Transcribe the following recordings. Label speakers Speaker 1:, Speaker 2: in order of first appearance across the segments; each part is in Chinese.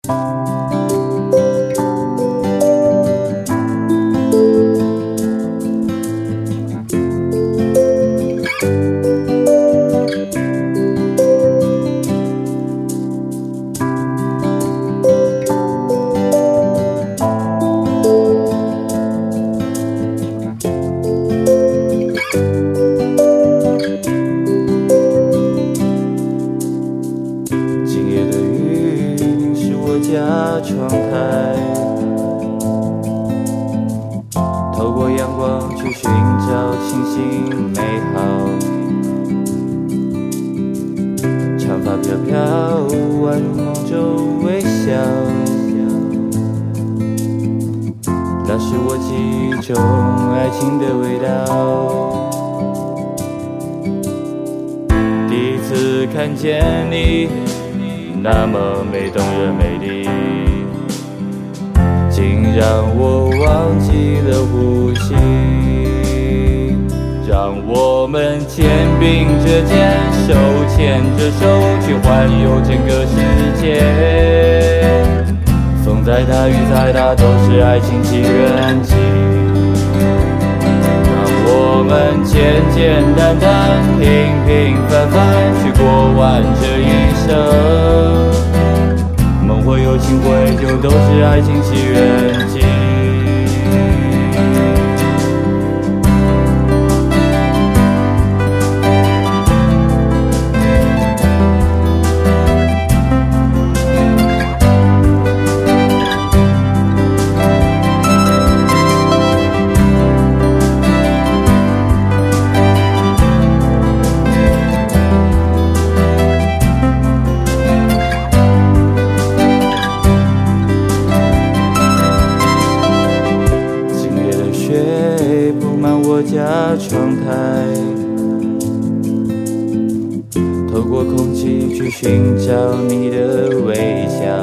Speaker 1: 家窗台，透过阳光去寻找清新美好。长发飘飘，宛如梦中微笑。那是我记忆中爱情的味道。第一次看见你，那么美，动人美丽，竟让我忘记了呼吸。让我们肩并着肩，手牵着手，去环游整个世界。风再大，雨再大，都是爱情起源地。让我们简简单单，平平凡凡，去过完这一生。梦会有情会就都是爱情起源地。布满我家窗台，透过空气去寻找你的微笑。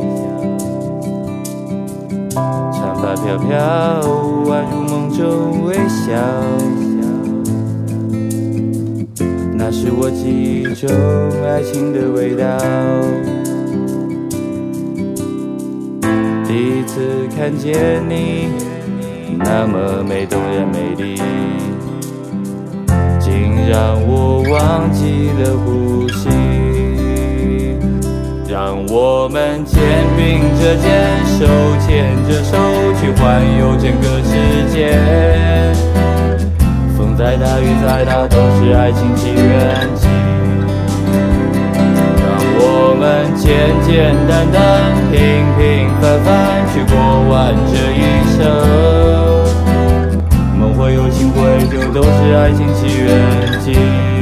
Speaker 1: 长发飘飘，宛如梦中微笑。那是我记忆中爱情的味道。第一次看见你，那么美，动人美丽，竟让我忘记了呼吸。让我们肩并着肩，手牵着手，去环游整个世界。风再大，雨再大，都是爱情起源地。让我们简简单单，平平凡凡，去过完这一生。会有情会就都是爱情起源地。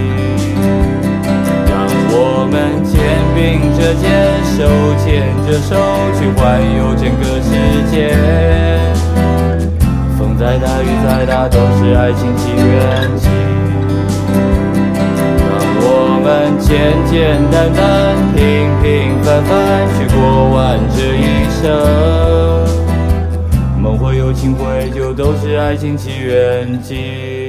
Speaker 1: 让我们肩并着肩，手牵着手，去环游整个世界。风再大，雨再大，都是爱情起源地。让我们简简单单，平平凡凡，去过完这一生。梦会有情会就都是爱情起源地。